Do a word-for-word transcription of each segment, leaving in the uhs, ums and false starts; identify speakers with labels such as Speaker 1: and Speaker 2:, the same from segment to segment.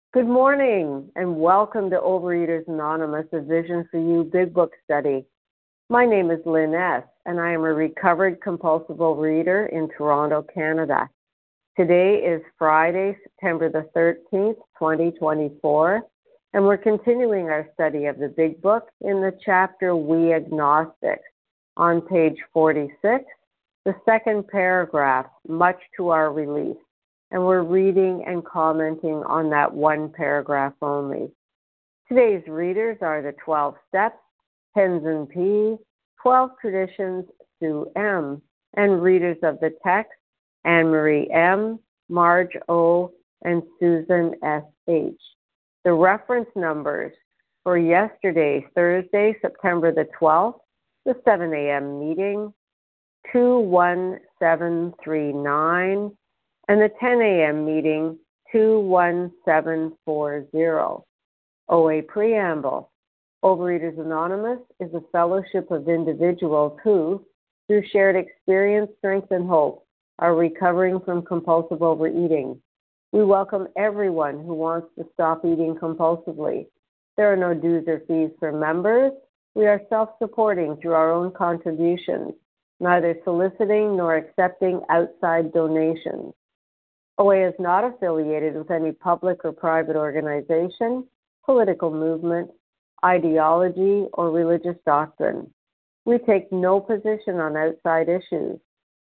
Speaker 1: Good morning and welcome to Overeaters Anonymous, a Vision for You Big Book study. My name is Lynn S. and I am a recovered compulsive overeater in Toronto, Canada. Today is Friday, September the thirteenth, twenty twenty-four, and we're continuing our study of the Big Book in the chapter We Agnostics. On page forty-six, the second paragraph, Much to Our Relief. And we're reading and commenting on that one paragraph only. Today's readers are the twelve Steps, Tenzin P., twelve Traditions, Sue M., and readers of the text, Anne-Marie M., Marge O., and Susan S H. The reference numbers for yesterday, Thursday, September the twelfth, the seven a.m. meeting, two one seven three nine, and the ten a.m. meeting, two one seven four zero. O A Preamble. Overeaters Anonymous is a fellowship of individuals who, through shared experience, strength, and hope, are recovering from compulsive overeating. We welcome everyone who wants to stop eating compulsively. There are no dues or fees for members. We are self-supporting through our own contributions, neither soliciting nor accepting outside donations. O A is not affiliated with any public or private organization, political movement, ideology, or religious doctrine. We take no position on outside issues.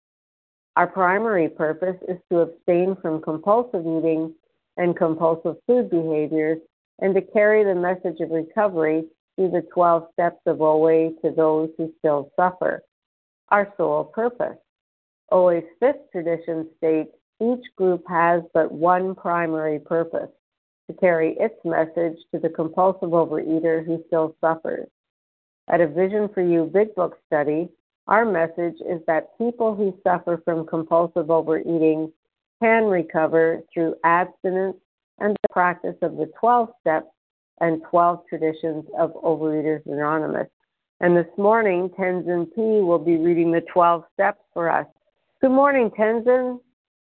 Speaker 1: Our primary purpose is to abstain from compulsive eating and compulsive food behaviors and to carry the message of recovery through the twelve steps of O A to those who still suffer. Our sole purpose. O A's fifth tradition states, each group has but one primary purpose, to carry its message to the compulsive overeater who still suffers. At a Vision for You Big Book study, our message is that people who suffer from compulsive overeating can recover through abstinence and the practice of the twelve steps and twelve traditions of Overeaters Anonymous. And this morning, Tenzin P. will be reading the twelve steps for us. Good morning, Tenzin.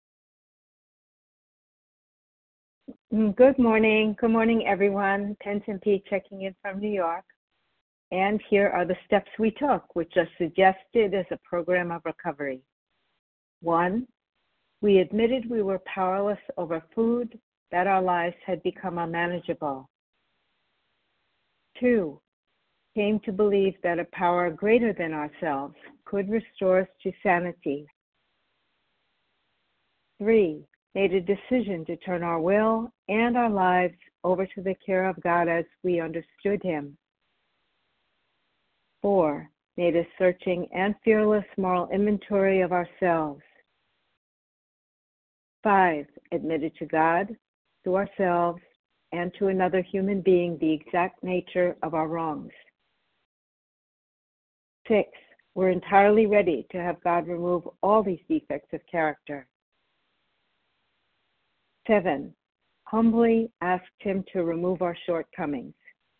Speaker 2: Good morning. Good morning, everyone. Tenzin P. checking in from New York. And here are the steps we took, which are suggested as a program of recovery. One, we admitted we were powerless over food, that our lives had become unmanageable. Two, came to believe that a power greater than ourselves could restore us to sanity. Three, made a decision to turn our will and our lives over to the care of God as we understood Him. Four, made a searching and fearless moral inventory of ourselves. Five, admitted to God, to ourselves, and to another human being the exact nature of our wrongs. Six, we're entirely ready to have God remove all these defects of character. Seven, humbly asked Him to remove our shortcomings.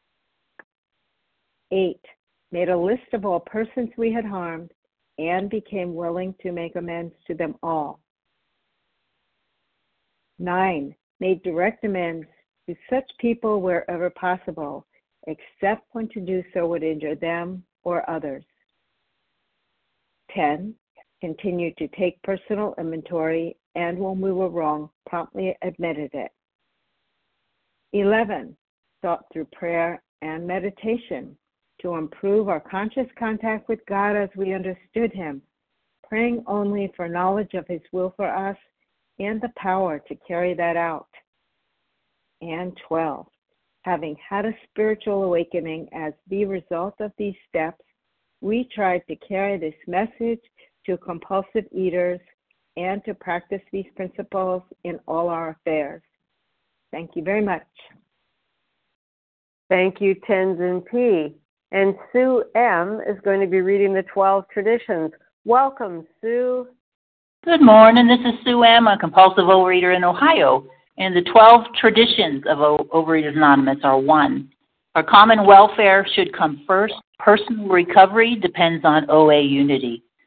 Speaker 2: Eight, made a list of all persons we had harmed and became willing to make amends to them all. Nine, made direct amends to such people wherever possible, except when to do so would injure them or others. Ten, continued to take personal inventory and when we were wrong, promptly admitted it. Eleven, sought through prayer and meditation to improve our conscious contact with God as we understood Him, praying only for knowledge of His will for us and the power to carry that out. And twelve, having had a spiritual awakening as the result of these steps, we tried to carry this message to compulsive eaters and to practice these principles in all our affairs. Thank you very much.
Speaker 1: Thank you, Tenzin P. And Sue M. is going to be reading the twelve traditions. Welcome, Sue.
Speaker 3: Good morning. This is Sue M., a compulsive overeater in Ohio. And the twelve traditions of o- Overeaters Anonymous are one, our common welfare should come first. Personal recovery depends on O A unity.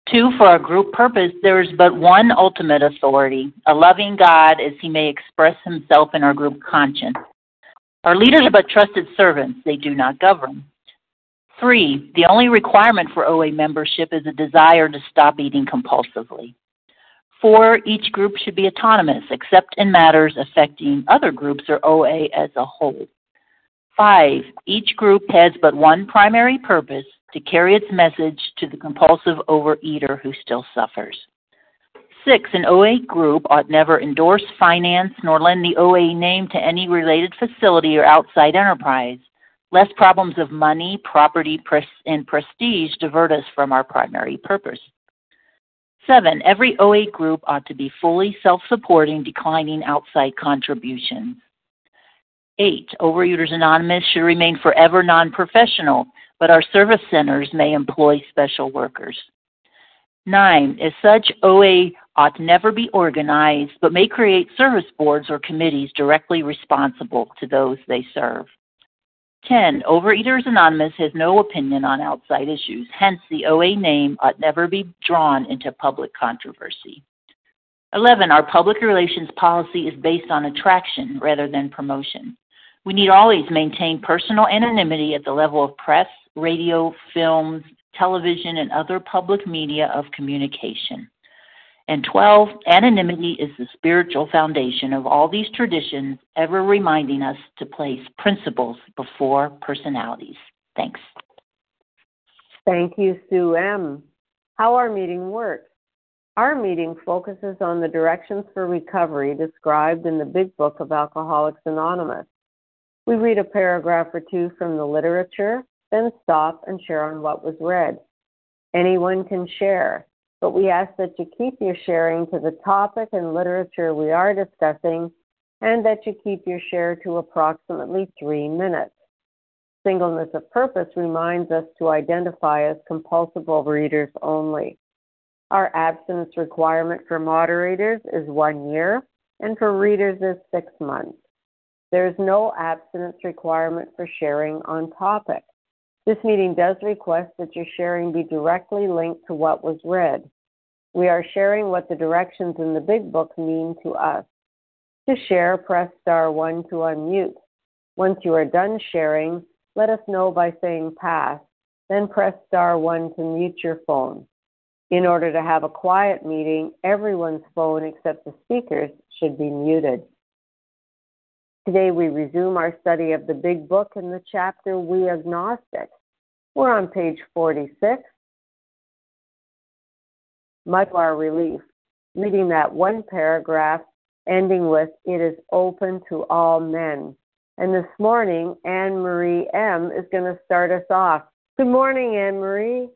Speaker 3: Two, for our group purpose, there is but one ultimate authority, a loving God as he may express himself in our group conscience. Our leaders are but trusted servants. They do not govern. Three, the only requirement for O A membership is a desire to stop eating compulsively. Four, each group should be autonomous, except in matters affecting other groups or O A as a whole. Five, each group has but one primary purpose, to carry its message to the compulsive overeater who still suffers. Six, an O A group ought never endorse, finance, nor lend the O A name to any related facility or outside enterprise, lest problems of money, property, pres- and prestige divert us from our primary purpose. Seven, every O A group ought to be fully self-supporting, declining outside contributions. Eight, Overeaters Anonymous should remain forever non-professional, but our service centers may employ special workers. Nine, as such, O A ought never be organized, but may create service boards or committees directly responsible to those they serve. Ten, Overeaters Anonymous has no opinion on outside issues, hence the O A name ought never be drawn into public controversy. Eleven, our public relations policy is based on attraction rather than promotion. We need always maintain personal anonymity at the level of press, radio, films, television, and other public media of communication. And twelve, anonymity is the spiritual foundation of all these traditions, ever reminding us to place principles before personalities. Thanks.
Speaker 1: Thank you, Sue M. How our meeting works. Our meeting focuses on the directions for recovery described in the Big Book of Alcoholics Anonymous. We read a paragraph or two from the literature, then stop and share on what was read. Anyone can share, but we ask that you keep your sharing to the topic and literature we are discussing, and that you keep your share to approximately three minutes. Singleness of purpose reminds us to identify as compulsive overeaters only. Our abstinence requirement for moderators is one year, and for readers is six months. There is no abstinence requirement for sharing on topic. This meeting does request that your sharing be directly linked to what was read. We are sharing what the directions in the Big Book mean to us. To share, press star one to unmute. Once you are done sharing, let us know by saying pass, then press star one to mute your phone. In order to have a quiet meeting, everyone's phone except the speaker's should be muted. Today we resume our study of the Big Book in the chapter We Agnostic. We're on page forty-six. Much to our relief, reading that one paragraph ending with, "It is open to all men." And this morning, Anne-Marie M. is going to start us off. Good morning, Anne-Marie.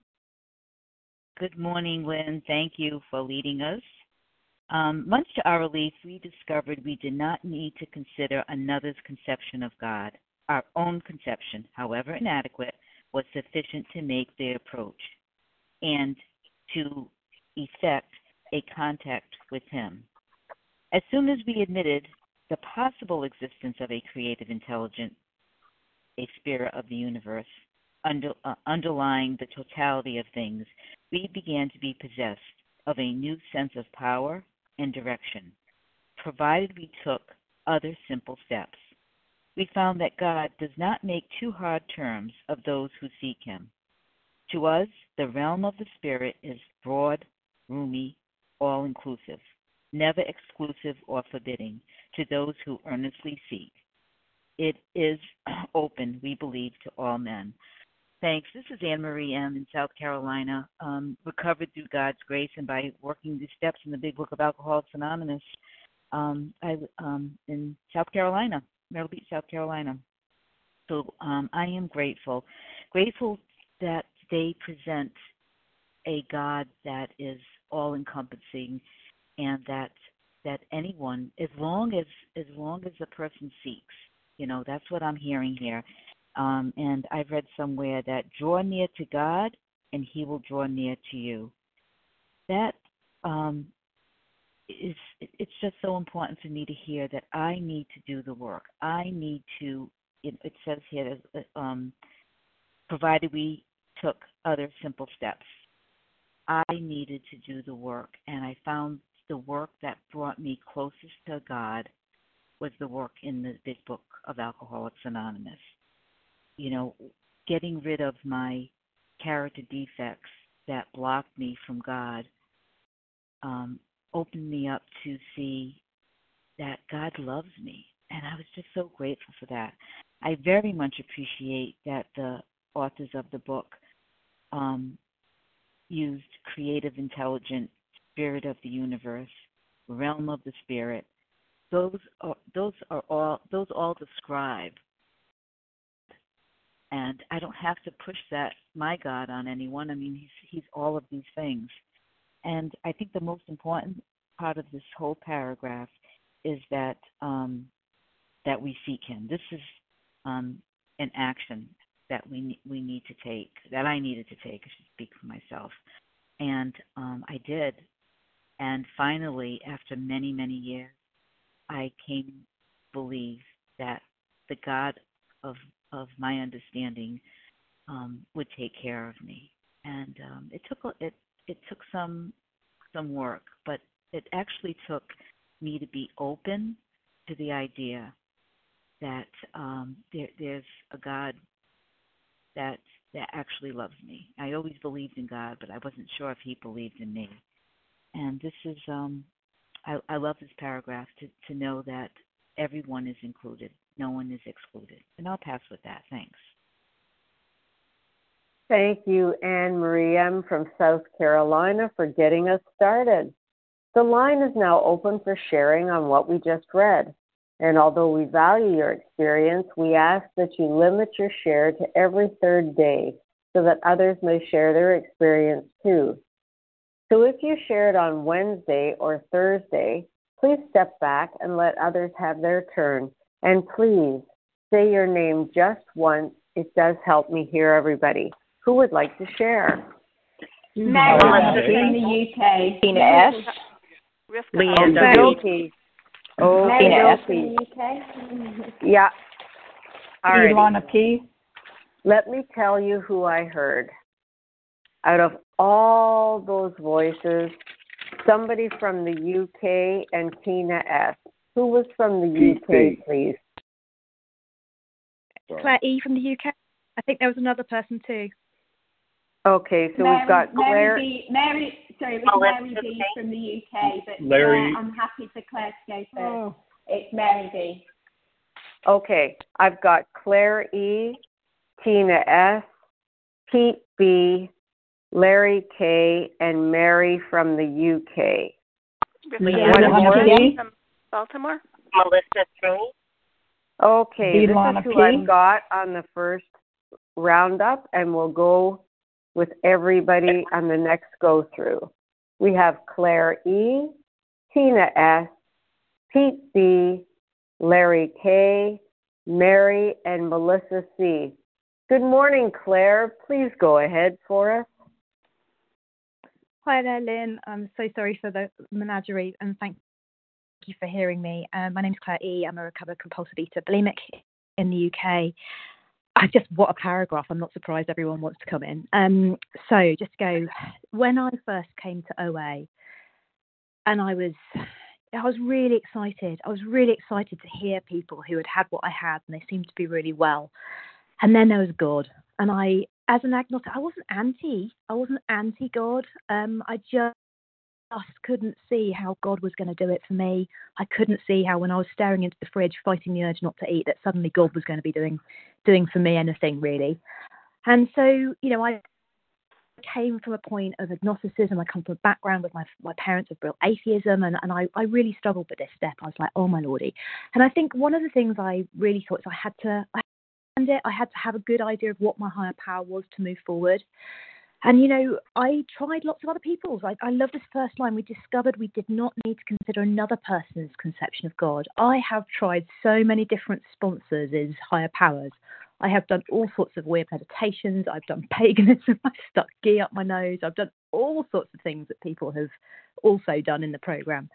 Speaker 4: Good morning, Lynn. Thank you for leading us. Um, much to our relief, we discovered we did not need to consider another's conception of God. Our own conception, however inadequate, was sufficient to make the approach and to effect a contact with Him. As soon as we admitted the possible existence of a creative intelligence, a spirit of the universe, under, uh, underlying the totality of things, we began to be possessed of a new sense of power and direction, provided we took other simple steps. We found that God does not make too hard terms of those who seek Him. To us, the realm of the Spirit is broad, roomy, all-inclusive, never exclusive or forbidding to those who earnestly seek. It is open, we believe, to all men. Thanks. This is Anne-Marie M. in South Carolina, um, recovered through God's grace and by working the steps in the Big Book of Alcoholics Anonymous um, I, um, in South Carolina, Myrtle Beach, South Carolina. So um, I am grateful. Grateful that they present a God that is all-encompassing and that that anyone, as long as as long as the person seeks, you know, that's what I'm hearing here. Um, and I've read somewhere that draw near to God and He will draw near to you. That um, is, it's just so important for me to hear that I need to do the work. I need to, it, it says here, um, provided we took other simple steps. I needed to do the work, and I found the work that brought me closest to God was the work in the big book of Alcoholics Anonymous. You know, getting rid of my character defects that blocked me from God um, opened me up to see that God loves me, and I was just so grateful for that. I very much appreciate that the authors of the book um, used creative, intelligent, spirit of the universe, realm of the spirit. Those are those are all those all describe, and I don't have to push that my God on anyone. I mean, he's he's all of these things, and I think the most important part of this whole paragraph is that um, that we seek Him. This is um, an action that we we need to take, that I needed to take. I should speak for myself, and um, I did. And finally, after many many years, I came to believe that the God of of my understanding um, would take care of me, and um, it took it it took some some work, but it actually took me to be open to the idea that um, there, there's a God that that actually loves me. I always believed in God, but I wasn't sure if He believed in me. And this is um, I, I love this paragraph to, to know that everyone is included. No one is excluded. And I'll pass with that. Thanks.
Speaker 1: Thank you, Anne Marie M. from South Carolina, for getting us started. The line is now open for sharing on what we just read. And although we value your experience, we ask that you limit your share to every third day so that others may share their experience too. So if you shared on Wednesday or Thursday, please step back and let others have their turn. And please say your name just once. It does help me hear everybody. Who would like to share?
Speaker 5: Mary from the U K.
Speaker 6: Tina S.
Speaker 1: Leanne Doki. Oh,
Speaker 5: Mary from the U K.
Speaker 1: Yeah. All right.
Speaker 6: Ilana P.
Speaker 1: Let me tell you who I heard. Out of all those voices, somebody from the U K and Tina S. Who was from the U K, please?
Speaker 7: Claire E. from the U K. I think there was another person too.
Speaker 1: Okay, so
Speaker 5: Mary,
Speaker 1: we've got Claire.
Speaker 5: Mary, B, Mary sorry, it was Mary B. from the U K, but
Speaker 8: Larry.
Speaker 5: Uh, I'm happy for Claire to go first.
Speaker 7: Oh.
Speaker 5: It's Mary B.
Speaker 1: Okay, I've got Claire E., Tina S., Pete B., Larry K., and Mary from the U K.
Speaker 6: Leanna P.
Speaker 9: from Baltimore.
Speaker 6: Melissa P.
Speaker 1: Okay,
Speaker 6: Ilana
Speaker 1: this is who
Speaker 6: P.
Speaker 1: I've got on the first roundup, and we'll go with everybody on the next go through. We have Claire E., Tina S., Pete B., Larry K., Mary, and Melissa C. Good morning, Claire. Please go ahead for us.
Speaker 7: Hi there, Lynn. I'm so sorry for the menagerie, and thank you for hearing me. Um, my name's Claire E. I'm a recovered compulsive eater, bulimic in the U K. I just, what a paragraph. I'm not surprised everyone wants to come in. Um, so just go, when I first came to O A, and I was, I was really excited. I was really excited to hear people who had had what I had, and they seemed to be really well. And then there was God. And I, as an agnostic, I wasn't anti. I wasn't anti-God. Um, I just couldn't see how God was going to do it for me. I couldn't see how, when I was staring into the fridge, fighting the urge not to eat, that suddenly God was going to be doing doing for me anything, really. And so, you know, I came from a point of agnosticism. I come from a background with my my parents of real atheism, and, and I, I really struggled with this step. I was like, oh, my lordy. And I think one of the things I really thought is I had to, I had, it, I had to have a good idea of what my higher power was to move forward. And, you know, I tried lots of other people's. I, I love this first line. We discovered we did not need to consider another person's conception of God. I have tried so many different sponsors as higher powers. I have done all sorts of weird meditations. I've done paganism. I've stuck ghee up my nose. I've done all sorts of things that people have also done in the program.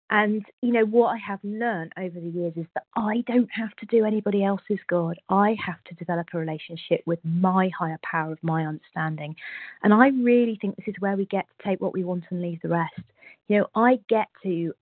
Speaker 7: And, you know, what I have learned over the years is that I don't have to do anybody else's God. I have to develop a relationship with my higher power of my understanding. And I really think this is where we get to take what we want and leave the rest. You know, I get to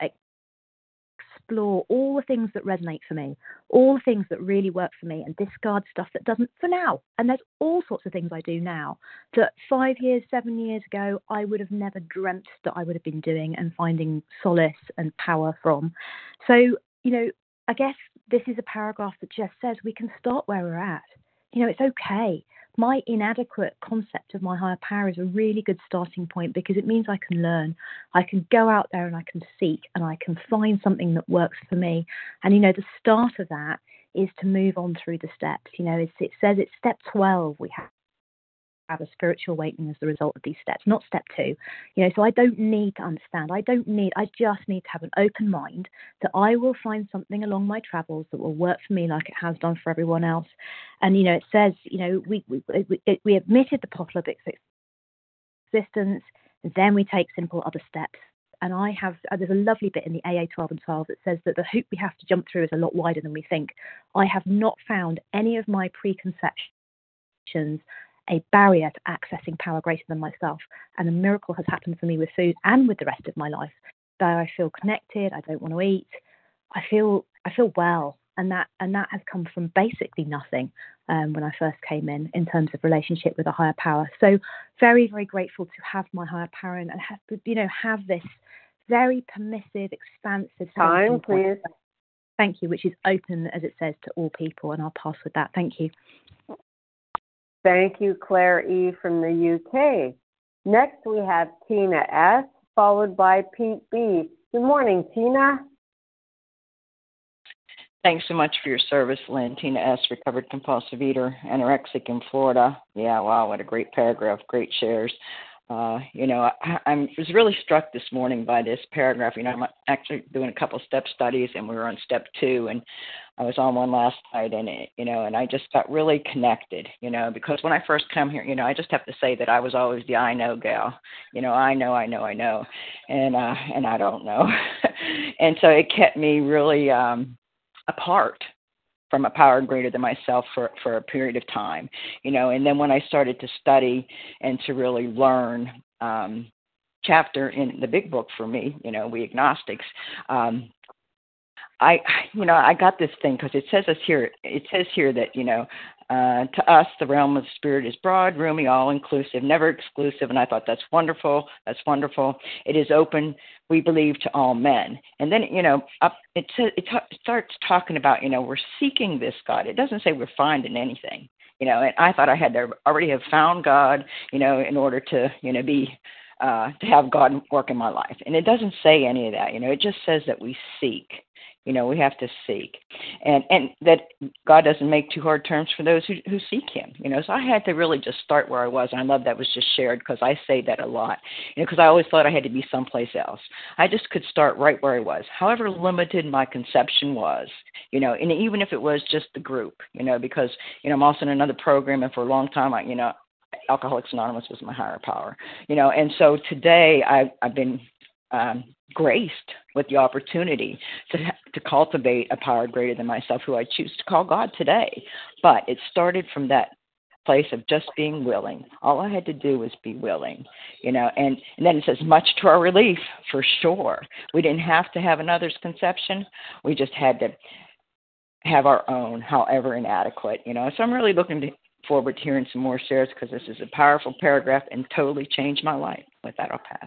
Speaker 7: explore all the things that resonate for me, all the things that really work for me, and discard stuff that doesn't for now. And there's all sorts of things I do now that five years, seven years ago, I would have never dreamt that I would have been doing and finding solace and power from. So, you know, I guess this is a paragraph that just says we can start where we're at. You know, it's okay. My inadequate concept of my higher power is a really good starting point because it means I can learn. I can go out there and I can seek and I can find something that works for me. And, you know, the start of that is to move on through the steps. You know, it's, it says it's step twelve. We have have a spiritual awakening as the result of these steps, not step two. You know, so I don't need to understand. I don't need, I just need to have an open mind that I will find something along my travels that will work for me like it has done for everyone else. And, you know, it says, you know, we we, we, we admitted the polypic existence, then we take simple other steps. And I have, uh, there's a lovely bit in the A A twelve and twelve that says that the hoop we have to jump through is a lot wider than we think. I have not found any of my preconceptions a barrier to accessing power greater than myself. And a miracle has happened for me with food and with the rest of my life. There I feel connected, I don't want to eat, I feel I feel well. And that and that has come from basically nothing um, when I first came in, in terms of relationship with a higher power. So very, very grateful to have my higher power and have, you know, have this very permissive, expansive
Speaker 1: time, please.
Speaker 7: Thank you, which is open, as it says, to all people. And I'll pass with that. Thank you.
Speaker 1: Thank you, Claire E. from the U K. Next, we have Tina S., followed by Pete B. Good morning, Tina.
Speaker 8: Thanks so much for your service, Lynn. Tina S., recovered compulsive eater, anorexic in Florida. Yeah, wow, what a great paragraph, great shares. Uh, you know, I, I was really struck this morning by this paragraph. You know, I'm actually doing a couple step studies, and we were on step two, and I was on one last night, and it, you know, and I just got really connected, you know, because when I first come here, you know, I just have to say that I was always the I know gal, you know, I know, I know, I know, and uh, and I don't know, and so it kept me really um, apart from a power greater than myself for, for a period of time, you know, and then when I started to study and to really learn um, chapter in the big book for me, you know, We Agnostics, um, I, you know, I got this thing because it says us here, it says here that, you know, uh, to us, the realm of the spirit is broad, roomy, all-inclusive, never exclusive, and I thought that's wonderful, that's wonderful. It is open, we believe, to all men. And then, you know, up, it, says, it t- starts talking about, you know, we're seeking this God. It doesn't say we're finding anything, you know, and I thought I had to already have found God, you know, in order to, you know, be, uh, to have God work in my life. And it doesn't say any of that, you know, it just says that we seek. You know, we have to seek, and and that God doesn't make too hard terms for those who, who seek Him. You know, so I had to really just start where I was, and I love that was just shared because I say that a lot. You know, because I always thought I had to be someplace else. I just could start right where I was, however limited my conception was. You know, and even if it was just the group. You know, because you know I'm also in another program, and for a long time, I you know, Alcoholics Anonymous was my higher power. You know, and so today I I've been Um, graced with the opportunity to to cultivate a power greater than myself, who I choose to call God today. But it started from that place of just being willing. All I had to do was be willing, you know. And, and then it says, much to our relief, for sure. We didn't have to have another's conception. We just had to have our own, however inadequate, you know. So I'm really looking to, forward to hearing some more shares because this is a powerful paragraph and totally changed my life. With that, I'll pass.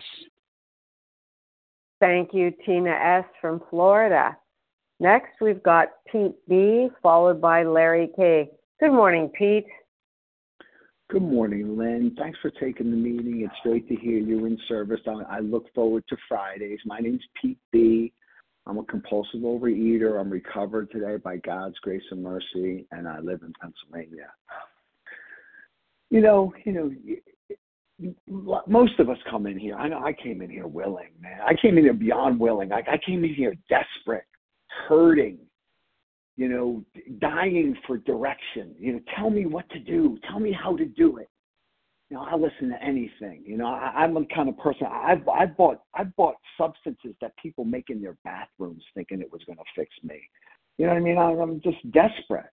Speaker 1: Thank you, Tina S. from Florida. Next, we've got Pete B., followed by Larry K. Good morning, Pete.
Speaker 9: Good morning, Lynn. Thanks for taking the meeting. It's great to hear you in service. I look forward to Fridays. My name's Pete B. I'm a compulsive overeater. I'm recovered today by God's grace and mercy, and I live in Pennsylvania. You know, you know, most of us come in here. I know I came in here willing, man. I came in here beyond willing. I, I came in here desperate, hurting, you know, dying for direction. You know, tell me what to do. Tell me how to do it. you know, I listen to anything. You know, I, I'm the kind of person, I've, I've bought, I've bought substances that people make in their bathrooms thinking it was going to fix me. You know what I mean? I'm, I'm just desperate.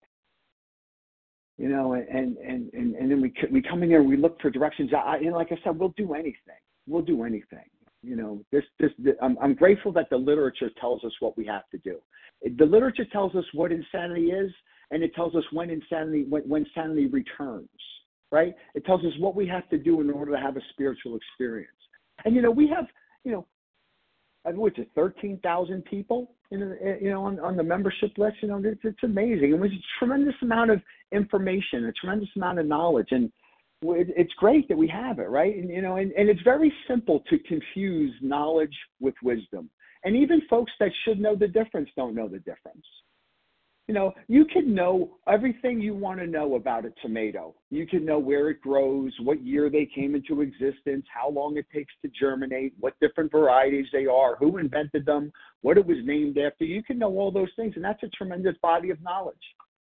Speaker 9: You know, and, and, and, and then we we come in here and we look for directions. I, you know, like I said, we'll do anything. We'll do anything. You know, this, this, this I'm, I'm grateful that the literature tells us what we have to do. The literature tells us what insanity is, and it tells us when insanity, when, when sanity returns, right? It tells us what we have to do in order to have a spiritual experience. And, you know, we have, you know, what's it, thirteen thousand people, you know, you know, on, on the membership list. You know, it's, it's amazing. And there's a tremendous amount of information, a tremendous amount of knowledge, and it's great that we have it, right? And, you know, and, and it's very simple to confuse knowledge with wisdom. And even folks that should know the difference don't know the difference. You know, you can know everything you want to know about a tomato. You can know where it grows, what year they came into existence, how long it takes to germinate, what different varieties they are, who invented them, what it was named after. You can know all those things, and that's a tremendous body of knowledge.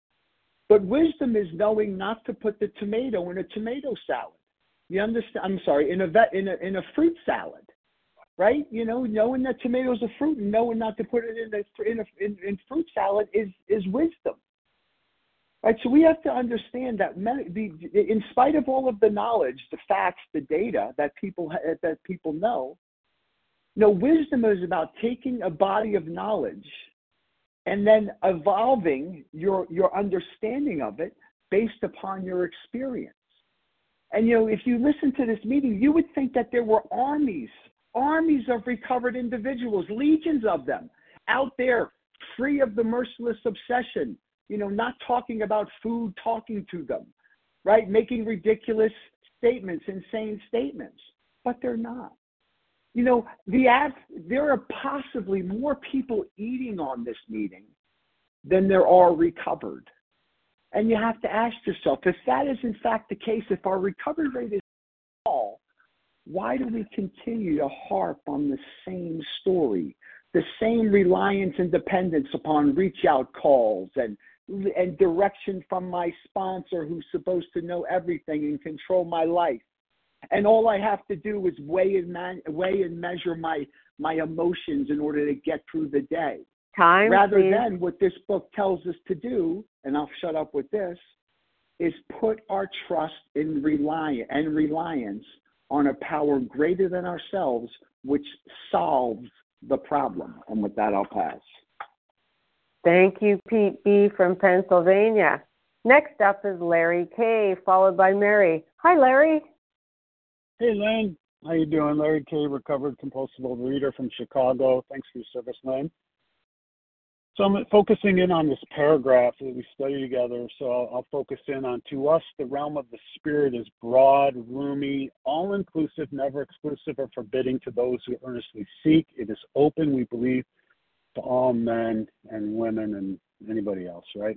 Speaker 9: But wisdom is knowing not to put the tomato in a tomato salad. You understand? I'm sorry, in a vet, in a in a fruit salad, right? You know, knowing that tomatoes are fruit and knowing not to put it in a in a in, in fruit salad is is wisdom, right? So we have to understand that many, the, in spite of all of the knowledge, the facts, the data that people that people know, you know, wisdom is about taking a body of knowledge and then evolving your your understanding of it based upon your experience. And, you know, if you listen to this meeting, you would think that there were armies, armies of recovered individuals, legions of them out there free of the merciless obsession, you know, not talking about food, talking to them, right? Making ridiculous statements, insane statements, but they're not. You know, the ad, there are possibly more people eating on this meeting than there are recovered. And you have to ask yourself, if that is in fact the case, if our recovery rate is small, why do we continue to harp on the same story, the same reliance and dependence upon reach-out calls and, and direction from my sponsor who's supposed to know everything and control my life? And all I have to do is weigh and, man, weigh and measure my, my emotions in order to get through the day.
Speaker 1: Time,
Speaker 9: Rather
Speaker 1: please.
Speaker 9: than what this book tells us to do, and I'll shut up with this, is put our trust in reliance and reliance on a power greater than ourselves, which solves the problem. And with that, I'll pass.
Speaker 1: Thank you, Pete B. from Pennsylvania. Next up is Larry K., followed by Mary. Hi, Larry.
Speaker 10: Hey, Lynn. How you doing? Larry K., recovered compulsive overeater from Chicago. Thanks for your service, Lynn. So I'm focusing in on this paragraph that we study together. So I'll, I'll focus in on, to us, the realm of the spirit is broad, roomy, all-inclusive, never exclusive or forbidding to those who earnestly seek. It is open, we believe, to all men and women and anybody else, right?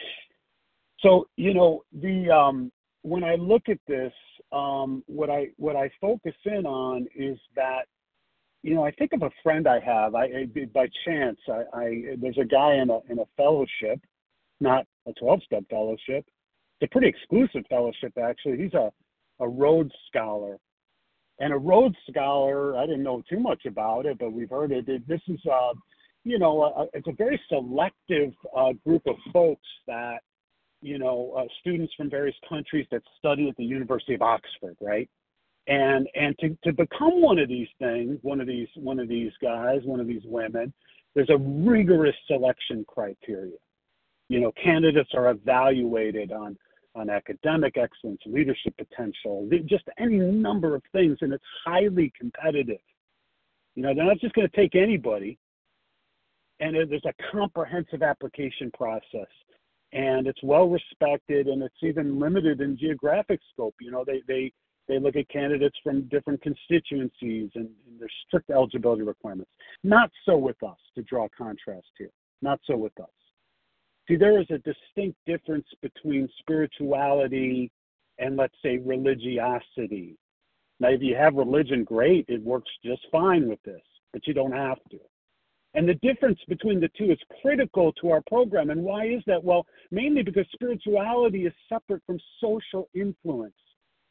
Speaker 10: So, you know, the um, when I look at this, um, what I what I focus in on is that, you know, I think of a friend I have. I, I by chance, I, I there's a guy in a in a fellowship, not a twelve-step fellowship. It's a pretty exclusive fellowship, actually. He's a a Rhodes Scholar, and a Rhodes Scholar. I didn't know too much about it, but we've heard it. it this is, uh, you know, a, it's a very selective uh, group of folks that, you know, uh, students from various countries that study at the University of Oxford, right? And and to, to become one of these things, one of these one of these guys, one of these women, there's a rigorous selection criteria. You know, candidates are evaluated on on academic excellence, leadership potential, just any number of things, and it's highly competitive. You know, they're not just going to take anybody, and there's a comprehensive application process, and it's well respected, and it's even limited in geographic scope. You know, they they They look at candidates from different constituencies, and, and there's strict eligibility requirements. Not so with us, to draw contrast here. Not so with us. See, there is a distinct difference between spirituality and, let's say, religiosity. Now, if you have religion, great. It works just fine with this, but you don't have to. And the difference between the two is critical to our program. And why is that? Well, mainly because spirituality is separate from social influence.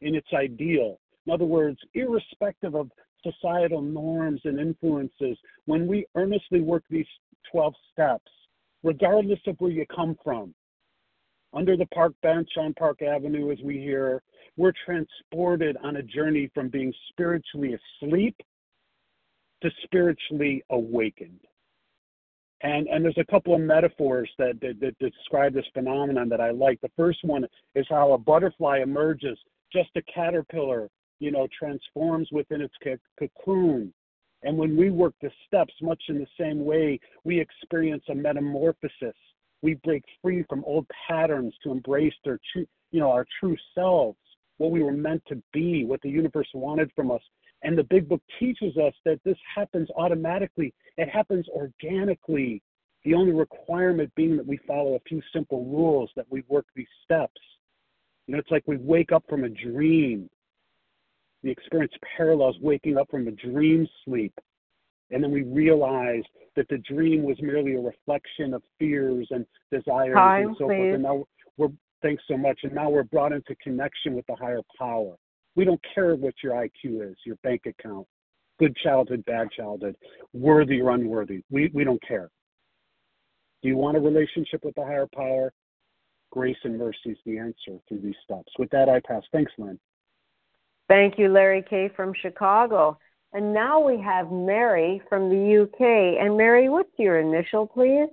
Speaker 10: in its ideal. In other words, irrespective of societal norms and influences, when we earnestly work these twelve steps, regardless of where you come from, under the park bench on Park Avenue, as we hear, we're transported on a journey from being spiritually asleep to spiritually awakened. And, and there's a couple of metaphors that, that, that describe this phenomenon that I like. The first one is how a butterfly emerges, just a caterpillar, you know, transforms within its cocoon. And when we work the steps, much in the same way, we experience a metamorphosis. We break free from old patterns to embrace their true, you know, our true selves, what we were meant to be, what the universe wanted from us. And the Big Book teaches us that this happens automatically. It happens organically. The only requirement being that we follow a few simple rules, that we work these steps. You know, it's like we wake up from a dream. The experience parallels waking up from a dream sleep. And then we realize that the dream was merely a reflection of fears and desires
Speaker 1: Time,
Speaker 10: and so
Speaker 1: please.
Speaker 10: forth. And now we're, thanks so much. And now we're brought into connection with the higher power. We don't care what your I Q is, your bank account, good childhood, bad childhood, worthy or unworthy. We, we don't care. Do you want a relationship with the higher power? Grace and mercy is the answer through these steps. With that, I pass. Thanks, Lynn.
Speaker 1: Thank you, Larry K. from Chicago. And now we have Mary from the U K. And Mary, what's your initial, please?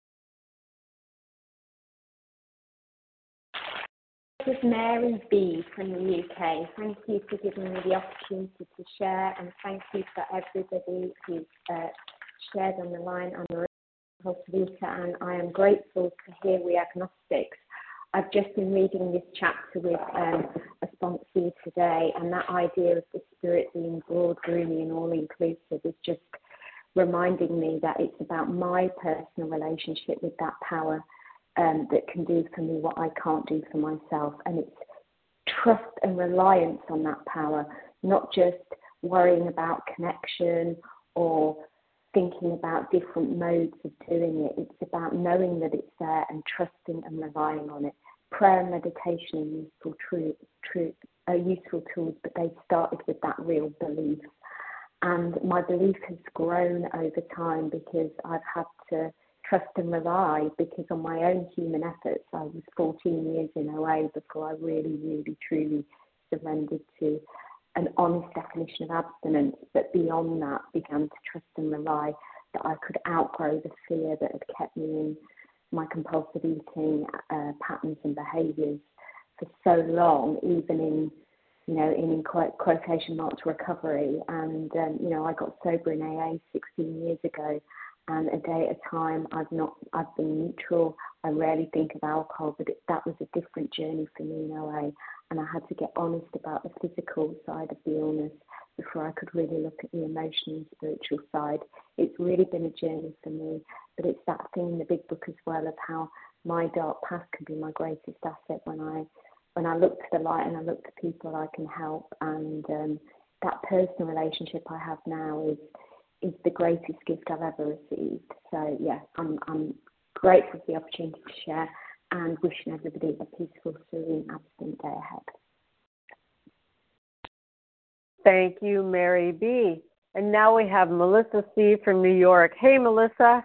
Speaker 5: This is Mary B. from the U K. Thank you for giving me the opportunity to share, and thank you for everybody who's uh, shared on the line. I'm Maria Hospita, and I am grateful to hear we agnostics. I've just been reading this chapter with um, a sponsee today, and that idea of the spirit being broad, roomy, and all-inclusive is just reminding me that it's about my personal relationship with that power um, that can do for me what I can't do for myself. And it's trust and reliance on that power, not just worrying about connection or thinking about different modes of doing it. It's about knowing that it's there and trusting and relying on it. Prayer and meditation are useful, true, true, are useful tools, but they started with that real belief. And my belief has grown over time because I've had to trust and rely, because on my own human efforts, I was fourteen years in O A before I really, really, truly surrendered to an honest definition of abstinence, but beyond that began to trust and rely that I could outgrow the fear that had kept me in my compulsive eating uh, patterns and behaviours for so long, even in, you know, in quote, quotation marks recovery. And, um, you know, I got sober in A A sixteen years ago, and a day at a time, I've not, I've been neutral. I rarely think of alcohol, but it, that was a different journey for me in O A. And I had to get honest about the physical side of the illness before I could really look at the emotional and spiritual side. It's really been a journey for me, but it's that thing in the Big Book as well of how my dark past can be my greatest asset when I when I look to the light and I look to people I can help. And um, that personal relationship I have now is is the greatest gift I've ever received. So yeah, I'm I'm grateful for the opportunity to share, and wishing everybody a peaceful, serene, abstinent day ahead.
Speaker 1: Thank you, Mary B. And now we have Melissa C. from New York. Hey, Melissa.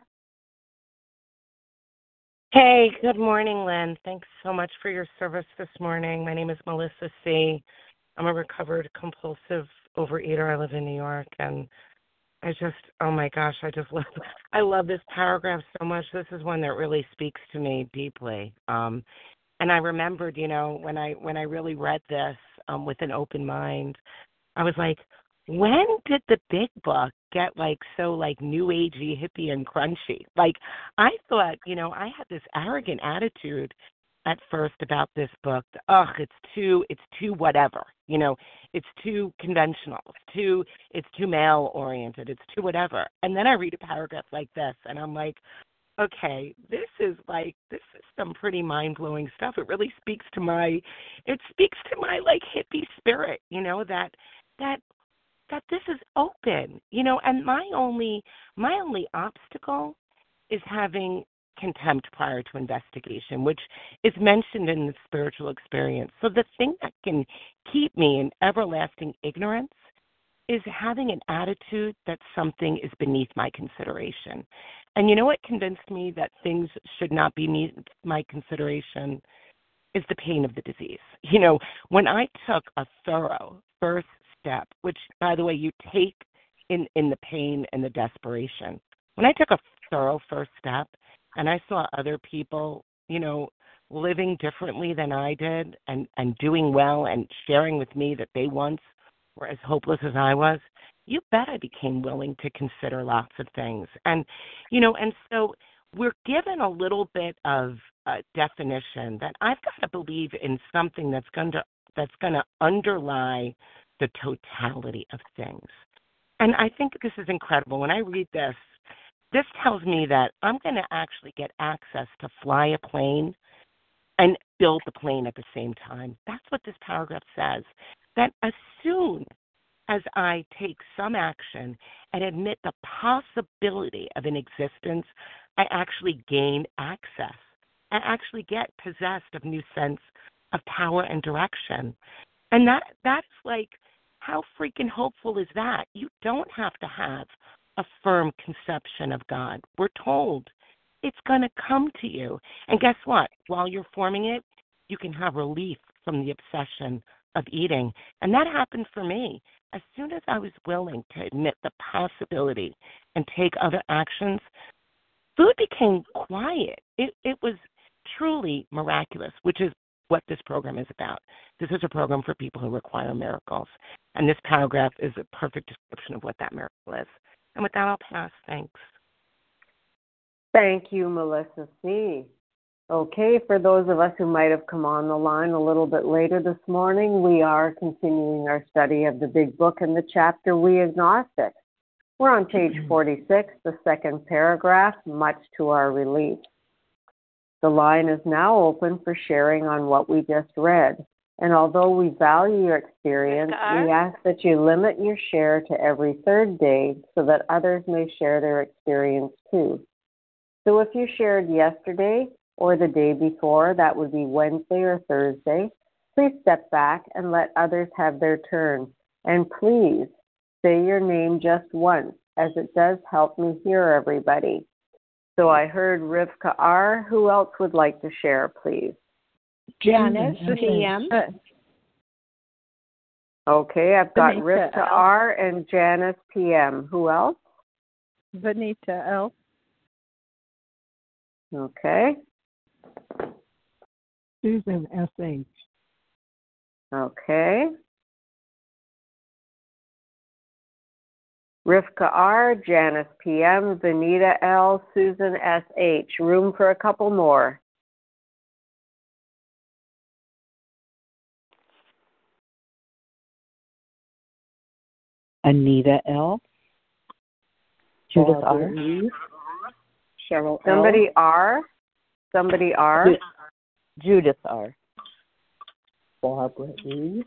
Speaker 6: Hey, good morning, Lynn. Thanks so much for your service this morning. My name is Melissa C. I'm a recovered compulsive overeater. I live in New York, and I just, oh my gosh, I just love, I love this paragraph so much. This is one that really speaks to me deeply. Um, and I remembered, you know, when I when I really read this um, with an open mind, I was like, when did the Big Book get like so like new agey, hippie, and crunchy? Like I thought, you know, I had this arrogant attitude at first about this book. Ugh, it's too, it's too whatever, you know, it's too conventional, it's too, it's too male oriented, it's too whatever. And then I read a paragraph like this, and I'm like, okay, this is like, this is some pretty mind-blowing stuff. It really speaks to my, it speaks to my like hippie spirit, you know, that, that, that this is open, you know, and my only, my only obstacle is having contempt prior to investigation, which is mentioned in the spiritual experience. So the thing that can keep me in everlasting ignorance is having an attitude that something is beneath my consideration. And you know what convinced me that things should not be beneath my consideration is the pain of the disease. You know, when I took a thorough first step, which, by the way, you take in, in the pain and the desperation, when I took a thorough first step and I saw other people, you know, living differently than I did and, and doing well and sharing with me that they once were as hopeless as I was, you bet I became willing to consider lots of things. And, you know, and so we're given a little bit of uh, definition that I've got to believe in something that's going to that's going to underlie the totality of things. And I think this is incredible. When I read this, this tells me that I'm going to actually get access to fly a plane and build the plane at the same time. That's what this paragraph says, that as soon as I take some action and admit the possibility of an existence, I actually gain access. I actually get possessed of new sense of power and direction. And that that's like, how freaking hopeful is that? You don't have to have a firm conception of God. We're told it's going to come to you. And guess what? While you're forming it, you can have relief from the obsession of eating. And that happened for me. As soon as I was willing to admit the possibility and take other actions, food became quiet. It, it was truly miraculous, which is what this program is about. This is a program for people who require miracles. And this paragraph is a perfect description of what that miracle is. And with that, I'll pass. Thanks.
Speaker 1: Thank you, Melissa C. Okay, for those of us who might have come on the line a little bit later this morning, we are continuing our study of the Big Book and the chapter We Agnostics. We're on page forty-six, the second paragraph, much to our relief. The line is now open for sharing on what we just read. And although we value your experience, we ask that you limit your share to every third day so that others may share their experience too. So if you shared yesterday or the day before, that would be Wednesday or Thursday, please step back and let others have their turn. And please say your name just once, as it does help me hear everybody. So I heard Rivka R. Who else would like to share, please?
Speaker 2: Janice P M.
Speaker 1: Okay, I've got
Speaker 2: Vanita
Speaker 1: Rivka
Speaker 2: L.
Speaker 1: R. and Janice P M. Who else?
Speaker 2: Vanita L.
Speaker 1: Okay.
Speaker 2: Susan S H.
Speaker 1: Okay. Rivka R., Janice P M, Vanita L., Susan S H. Room for a couple more.
Speaker 11: Anita L. Judith R.
Speaker 2: E. Cheryl L.
Speaker 1: Somebody R. Somebody R.
Speaker 11: Judith R.
Speaker 2: Barbara E.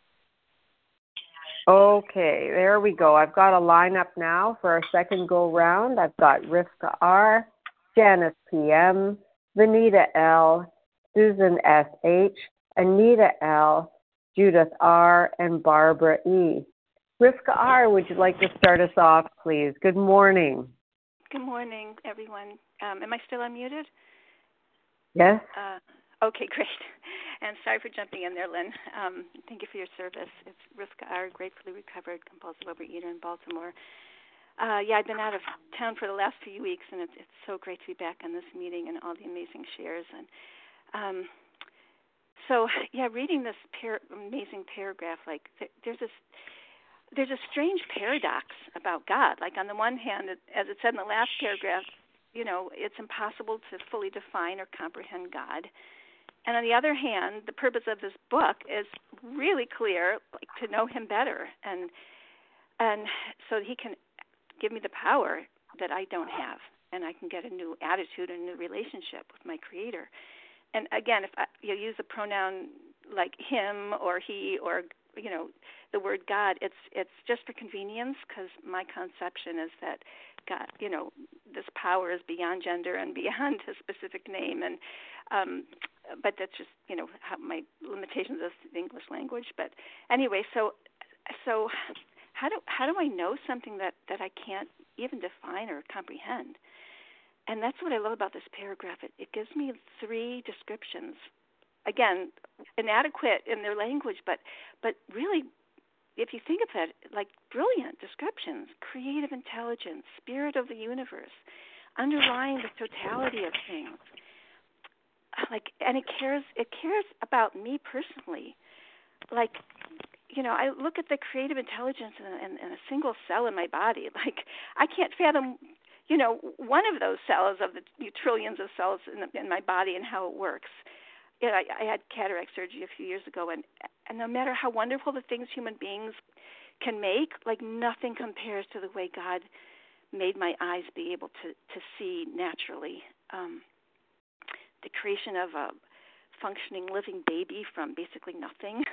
Speaker 1: Okay, there we go. I've got a lineup now for our second go round. I've got Rivka R., Janice P M, Vanita L., Susan S H, Anita L., Judith R., and Barbara E. Rivka R., would you like to start us off, please? Good morning.
Speaker 12: Good morning, everyone. Um, am I still unmuted?
Speaker 1: Yes.
Speaker 12: Uh, okay, great. And sorry for jumping in there, Lynn. Um, thank you for your service. It's Rivka R., gratefully recovered compulsive overeater in Baltimore. Uh, yeah, I've been out of town for the last few weeks, and it's, it's so great to be back on this meeting and all the amazing shares. And um, so, yeah, reading this par- amazing paragraph, like th- there's this. There's a strange paradox about God. Like on the one hand, as it said in the last paragraph, you know, it's impossible to fully define or comprehend God. And on the other hand, the purpose of this book is really clear, like to know him better. And and so he can give me the power that I don't have. And I can get a new attitude and a new relationship with my Creator. And again, if I, you use a pronoun like him or he or you know, the word God, it's it's just for convenience because my conception is that God, you know, this power is beyond gender and beyond a specific name, and um, but that's just, you know, how my limitations of the English language. But anyway, so so how do how do I know something that, that I can't even define or comprehend? And that's what I love about this paragraph. It, it gives me three descriptions. Again, inadequate in their language, but but really, if you think of it, like brilliant descriptions: creative intelligence, spirit of the universe, underlying the totality of things. Like, and it cares. It cares about me personally. Like, you know, I look at the creative intelligence in, in, in a single cell in my body. Like, I can't fathom, you know, one of those cells of the trillions of cells in, the, in my body and how it works. You know, I, I had cataract surgery a few years ago, and and no matter how wonderful the things human beings can make, like nothing compares to the way God made my eyes be able to, to see naturally. Um, the creation of a functioning living baby from basically nothing.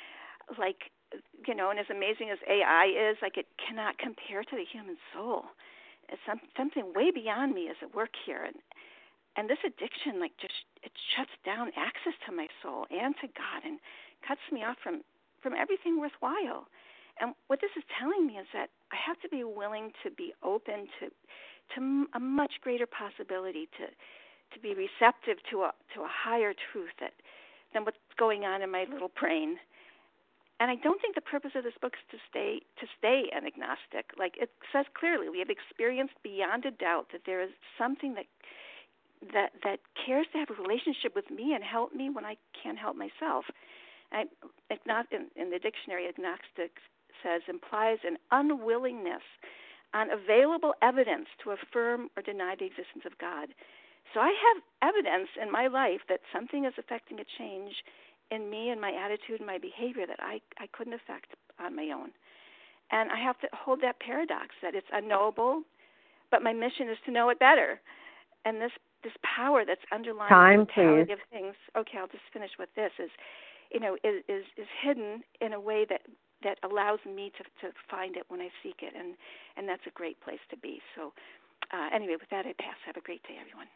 Speaker 12: Like, you know, and as amazing as A I is, like it cannot compare to the human soul. It's some, something way beyond me is at work here. And And this addiction, like, just it shuts down access to my soul and to God, and cuts me off from, from everything worthwhile. And what this is telling me is that I have to be willing to be open to to a much greater possibility, to to be receptive to a to a higher truth that than what's going on in my little brain. And I don't think the purpose of this book is to stay to stay an agnostic. Like it says clearly, we have experienced beyond a doubt that there is something that that that cares to have a relationship with me and help me when I can't help myself. And it's not in, in the dictionary, agnostic says implies an unwillingness on available evidence to affirm or deny the existence of God. So I have evidence in my life that something is affecting a change in me and my attitude and my behavior that I, I couldn't affect on my own. And I have to hold that paradox that it's unknowable, but my mission is to know it better. And this this power that's underlying
Speaker 1: Time,
Speaker 12: the totality
Speaker 1: please.
Speaker 12: of things, okay, I'll just finish with this, is, you know, is, is, is hidden in a way that, that allows me to, to find it when I seek it. And, and that's a great place to be. So uh, anyway, with that, I pass. Have a great day, everyone.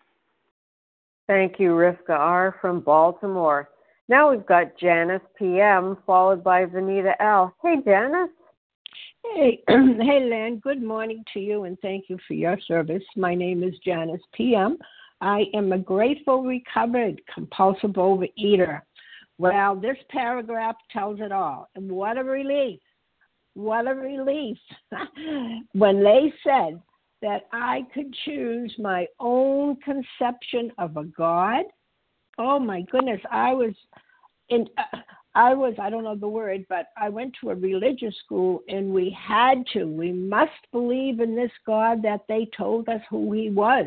Speaker 1: Thank you, Rivka R. from Baltimore. Now we've got Janice P M followed by Vanita L. Hey, Janice.
Speaker 13: Hey, hey, Len. Good morning to you, and thank you for your service. My name is Janice P M I am a grateful, recovered, compulsive overeater. Well, this paragraph tells it all. And what a relief. What a relief. When they said that I could choose my own conception of a God, oh, my goodness, I was in... Uh, I was, I don't know the word, but I went to a religious school, and we had to. We must believe in this God that they told us who he was.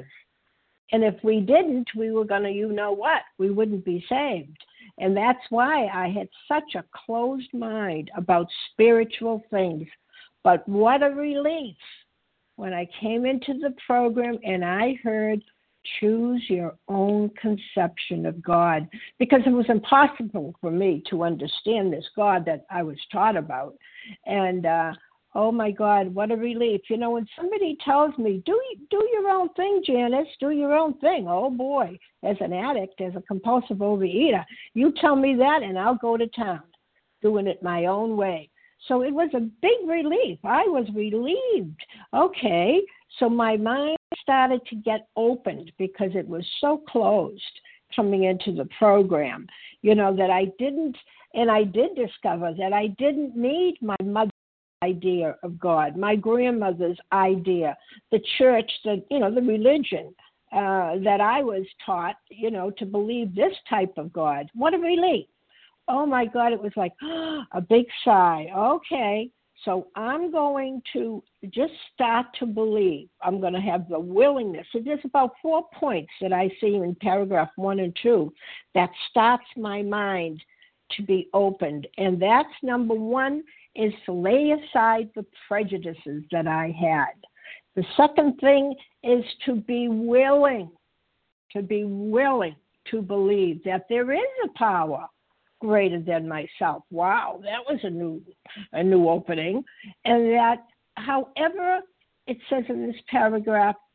Speaker 13: And if we didn't, we were going to, you know what, we wouldn't be saved. And that's why I had such a closed mind about spiritual things. But what a relief when I came into the program and I heard, choose your own conception of God, because it was impossible for me to understand this God that I was taught about. And, uh, oh, my God, what a relief. You know, when somebody tells me, do, do your own thing, Janice, do your own thing. Oh, boy, as an addict, as a compulsive overeater, you tell me that and I'll go to town doing it my own way. So it was a big relief. I was relieved. Okay, so my mind started to get opened because it was so closed coming into the program, you know, that I didn't, and I did discover that I didn't need my mother's idea of God, my grandmother's idea, the church, the, you know, the religion uh, that I was taught, you know, to believe this type of God. What a relief. Oh, my God, it was like oh, a big sigh. Okay, so I'm going to just start to believe. I'm going to have the willingness. So there's about four points that I see in paragraph one and two that starts my mind to be opened. And that's number one is to lay aside the prejudices that I had. The second thing is to be willing, to be willing to believe that there is a power greater than myself. Wow, that was a new a new opening. And that, however, it says in this paragraph,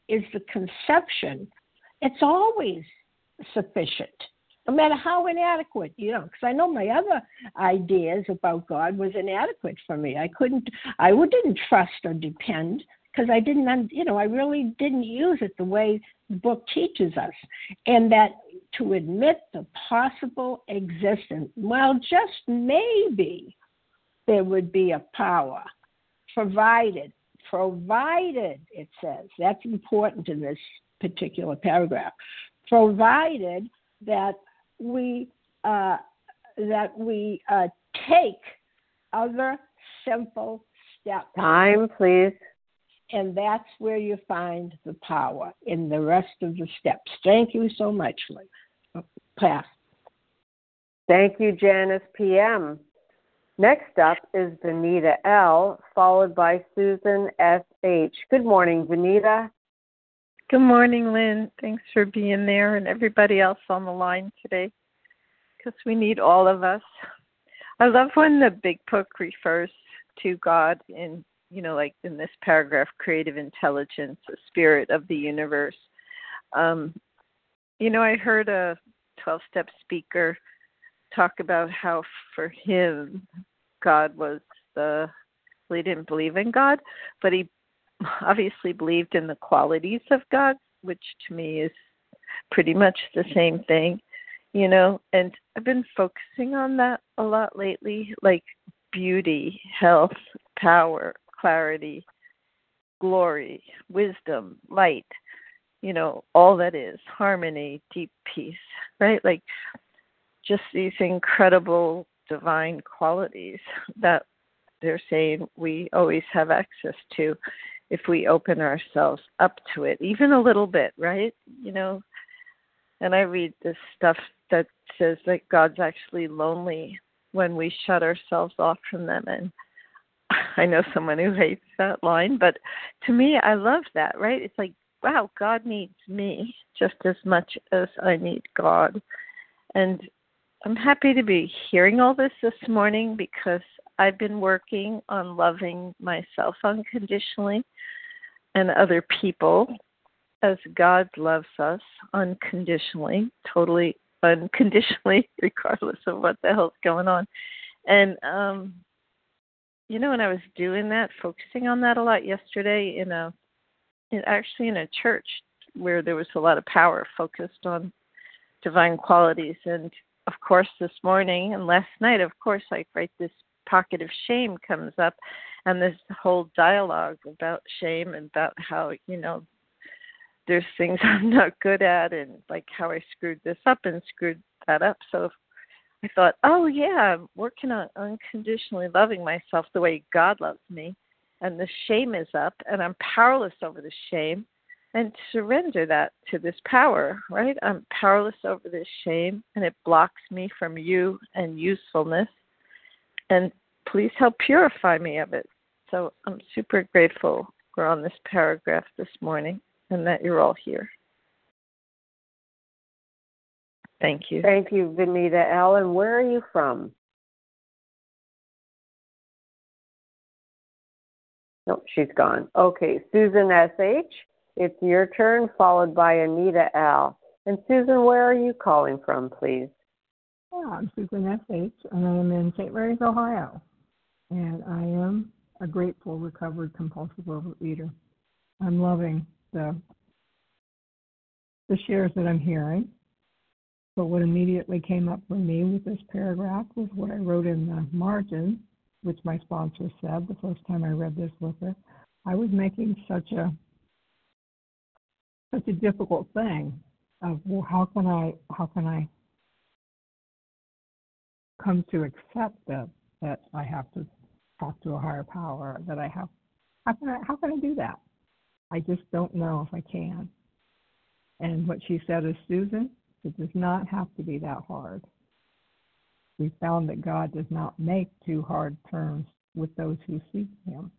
Speaker 13: is the conception, it's always sufficient, no matter how inadequate, you know, because I know my other ideas about God was inadequate for me. I couldn't, I didn't trust or depend because I didn't, you know, I really didn't use it the way the book teaches us. And that to admit the possible existence, well, just maybe there would be a power, provided, provided, it says, that's important in this particular paragraph, provided that we uh, that we uh, take other simple steps.
Speaker 1: Time, please.
Speaker 13: And that's where you find the power in the rest of the steps. Thank you so much, Lynn. Pass.
Speaker 1: Thank you, Janice P M. Next up is Vanita L., followed by Susan S H. Good morning, Vanita.
Speaker 14: Good morning, Lynn. Thanks for being there and everybody else on the line today, because we need all of us. I love when the big book refers to God in, you know, like in this paragraph, creative intelligence, the spirit of the universe. Um, you know, I heard a twelve-step speaker talk about how for him, God was the, well, he didn't believe in God, but he obviously believed in the qualities of God, which to me is pretty much the same thing, you know, and I've been focusing on that a lot lately, like beauty, health, power, clarity, glory, wisdom, light, you know, all that is, harmony, deep peace, right? Like just these incredible divine qualities that they're saying we always have access to if we open ourselves up to it, even a little bit, right? You know, and I read this stuff that says that God's actually lonely when we shut ourselves off from them. And I know someone who hates that line, but to me, I love that, right? It's like, wow, God needs me just as much as I need God. And I'm happy to be hearing all this this morning because I've been working on loving myself unconditionally and other people as God loves us unconditionally, totally unconditionally, regardless of what the hell's going on. And, um, you know, when I was doing that, focusing on that a lot yesterday in a, in actually in a church where there was a lot of power focused on divine qualities. And of course, this morning and last night, of course, like right, this pocket of shame comes up, and this whole dialogue about shame and about how, you know, there's things I'm not good at and like how I screwed this up and screwed that up. So I thought, oh yeah, I'm working on unconditionally loving myself the way God loves me, and the shame is up, and I'm powerless over the shame, and surrender that to this power, right? I'm powerless over this shame, and it blocks me from you and usefulness, and please help purify me of it. So I'm super grateful we're on this paragraph this morning and that you're all here. Thank you.
Speaker 1: Thank you, Vanita L. And where are you from? Nope, she's gone. Okay, Susan S H, it's your turn, followed by Anita L. And Susan, where are you calling from, please?
Speaker 2: Yeah, I'm Susan S H, and I am in Saint Mary's, Ohio. And I am a grateful, recovered, compulsive overeater. I'm loving the the shares that I'm hearing. But what immediately came up for me with this paragraph was what I wrote in the margin, which my sponsor said the first time I read this with her. I was making such a such a difficult thing of, well, how can I how can I come to accept that that I have to talk to a higher power, that I have how can I how can I do that? I just don't know if I can. And what she said is, Susan, it does not have to be that hard. We found that God does not make too hard terms with those who seek him.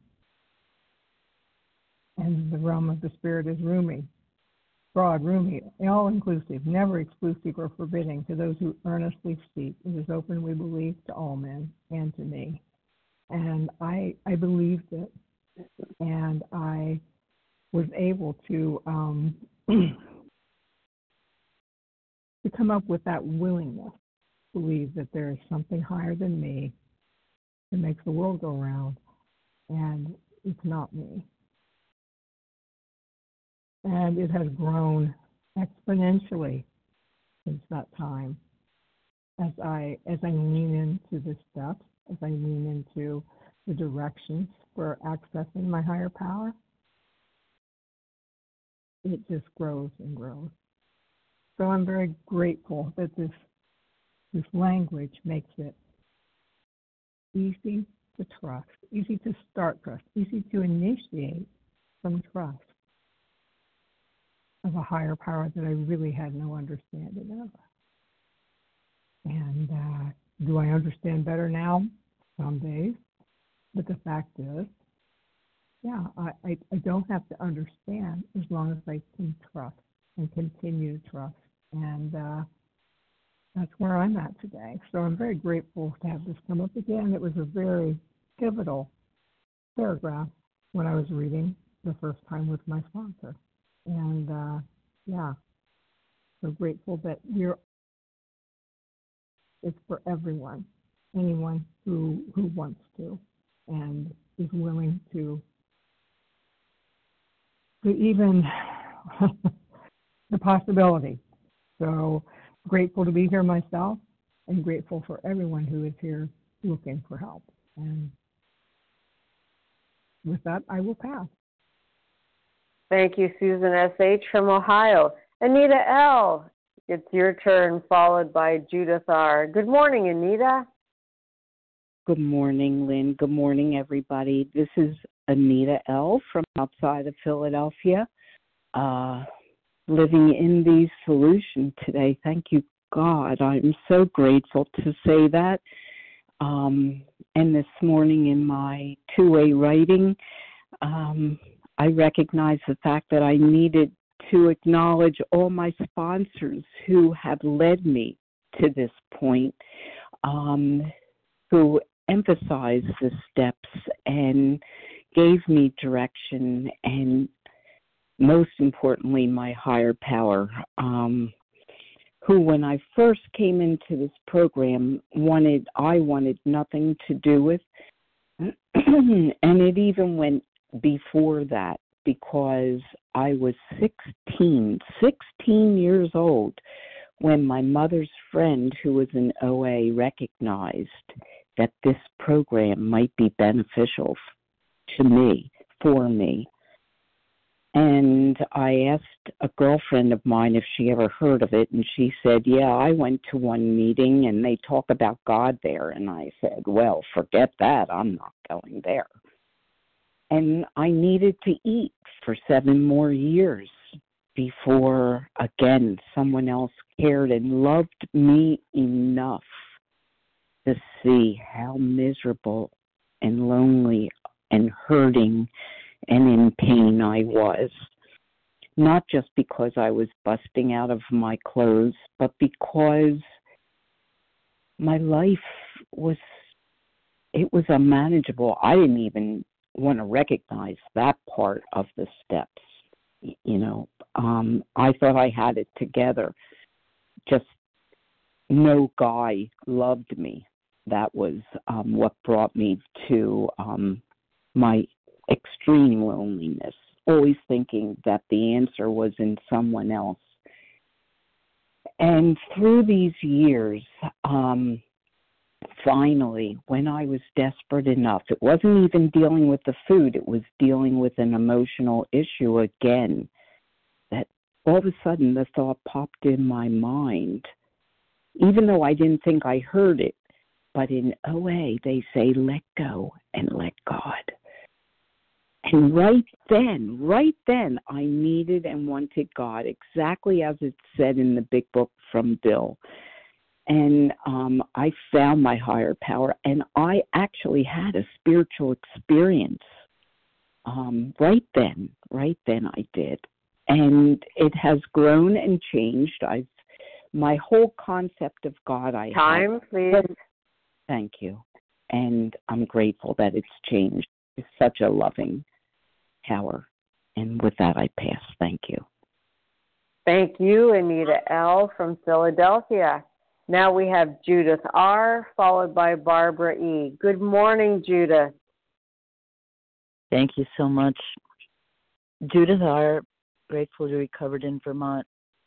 Speaker 2: And the realm of the spirit is roomy, broad, roomy, all-inclusive, never exclusive or forbidding to those who earnestly seek. It is open, we believe, to all men and to me. And I I believed it. And I
Speaker 13: was able to um, to come up with that willingness to believe that there is something higher than me that makes the world go round, and it's not me. And it has grown exponentially since that time. As I as I lean into the steps, as I lean into the directions for accessing my higher power, it just grows and grows. So I'm very grateful that this this language makes it easy to trust, easy to start trust, easy to initiate some trust of a higher power that I really had no understanding of. And uh, do I understand better now? Some days. But the fact is, yeah, I, I, I don't have to understand as long as I can trust and continue to trust. And uh, that's where I'm at today. So I'm very grateful to have this come up again. It was a very pivotal paragraph when I was reading the first time with my sponsor. And uh, yeah, so grateful that we're, it's for everyone, anyone who who wants to and is willing to, to even the possibility. So grateful to be here myself and grateful for everyone who is here looking for help. And with that, I will pass.
Speaker 1: Thank you, Susan S H from Ohio. Anita L., it's your turn, followed by Judith R. Good morning, Anita.
Speaker 11: Good morning, Lynn. Good morning, everybody. This is Anita L. from outside of Philadelphia, uh, living in the solution today. Thank you, God. I'm so grateful to say that. Um, and this morning in my two-way writing, um, I recognize the fact that I needed to acknowledge all my sponsors who have led me to this point, um, who emphasized the steps and gave me direction, and most importantly, my higher power, um, who, when I first came into this program, wanted I wanted nothing to do with, and it even went before that, because I was sixteen, sixteen years old when my mother's friend, who was in O A, recognized that this program might be beneficial to me, for me. And I asked a girlfriend of mine if she ever heard of it, and she said, yeah, I went to one meeting and they talk about God there. And I said, well, forget that, I'm not going there. And I needed to eat for seven more years before, again, someone else cared and loved me enough to see how miserable and lonely and hurting and in pain I was. Not just because I was busting out of my clothes, but because my life was, it was unmanageable. I didn't even want to recognize that part of the steps. You know, um, I thought I had it together. Just no guy loved me. That was um, what brought me to um, my extreme loneliness, always thinking that the answer was in someone else. And through these years, um, finally, when I was desperate enough, it wasn't even dealing with the food, it was dealing with an emotional issue again, that all of a sudden the thought popped in my mind, even though I didn't think I heard it. But in O A, they say, let go and let God. And right then, right then, I needed and wanted God, exactly as it said in the big book from Bill. And um, I found my higher power, and I actually had a spiritual experience um, right then, right then I did. And it has grown and changed. I've my whole concept of God, I
Speaker 1: Time,
Speaker 11: had,
Speaker 1: please.
Speaker 11: Thank you. And I'm grateful that it's changed. It's such a loving power. And with that, I pass. Thank you.
Speaker 1: Thank you, Anita L. from Philadelphia. Now we have Judith R., followed by Barbara E. Good morning, Judith.
Speaker 15: Thank you so much. Judith R., gratefully recovered in Vermont.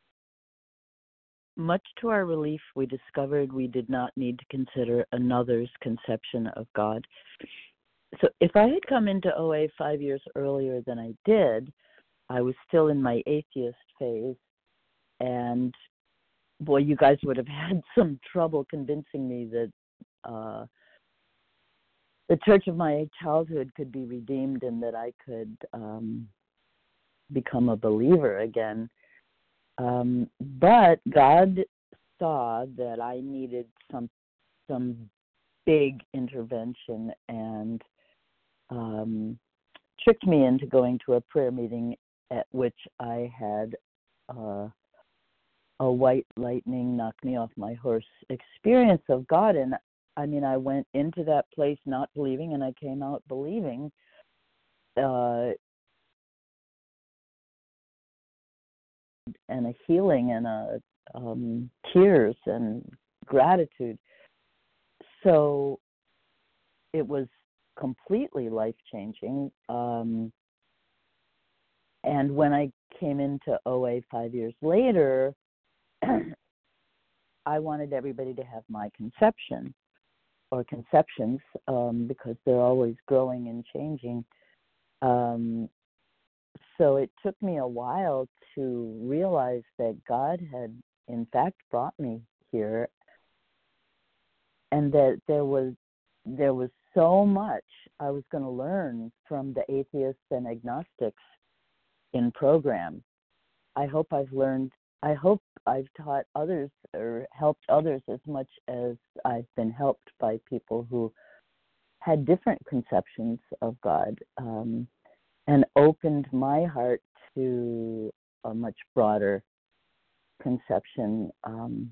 Speaker 15: Much to our relief, we discovered we did not need to consider another's conception of God. So if I had come into O A five years earlier than I did, I was still in my atheist phase, and boy, you guys would have had some trouble convincing me that uh, the church of my childhood could be redeemed and that I could um, become a believer again. Um, but God saw that I needed some some big intervention and um, tricked me into going to a prayer meeting at which I had uh, a white lightning knock me off my horse experience of God. And I mean, I went into that place not believing, and I came out believing. Uh, and a healing and a um, tears and gratitude. So it was completely life-changing. Um, and when I came into O A five years later, I wanted everybody to have my conception or conceptions um, because they're always growing and changing. Um, so it took me a while to realize that God had, in fact, brought me here, and that there was there was so much I was going to learn from the atheists and agnostics in program. I hope I've learned, I hope I've taught others or helped others as much as I've been helped by people who had different conceptions of God, um, and opened my heart to a much broader conception. Um,